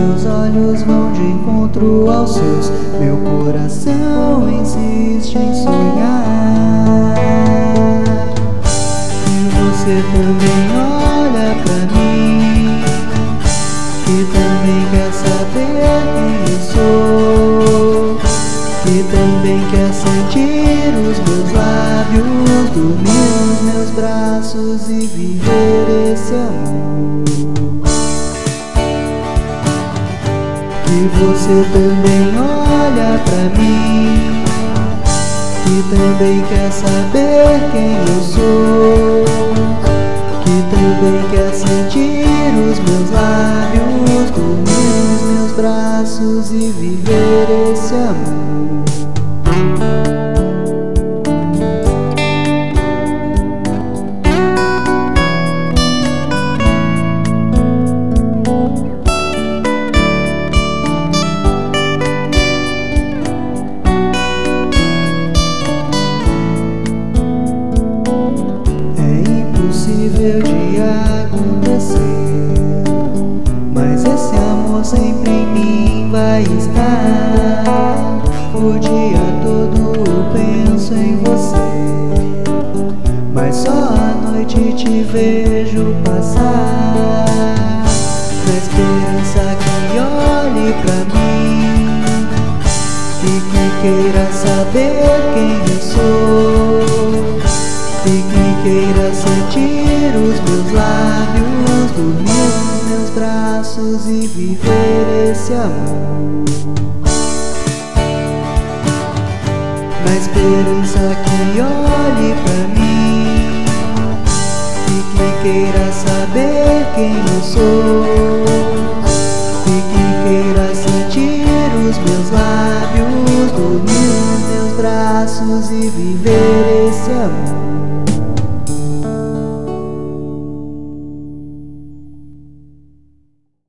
meus olhos vão de encontro aos seus. Meu coração insiste em sonhar. E você também olha pra mim, que também quer saber quem eu sou, que também quer sentir os meus lábios, dormir nos meus braços e viver esse amor. Que você também olha pra mim, que também quer saber quem eu sou, que também quer sentir os meus lábios, dormir nos meus braços e viver esse amor. Impossível de acontecer, mas esse amor sempre em mim vai estar. O dia todo eu penso em você, mas só à noite te vejo passar. Na esperança que olhe pra mim e que queira saber quem eu sou, e que queira sentir os meus lábios, dormir nos meus braços e viver esse amor. Na esperança que olhe pra mim e que queira saber quem eu sou, e que queira sentir os meus lábios, dormir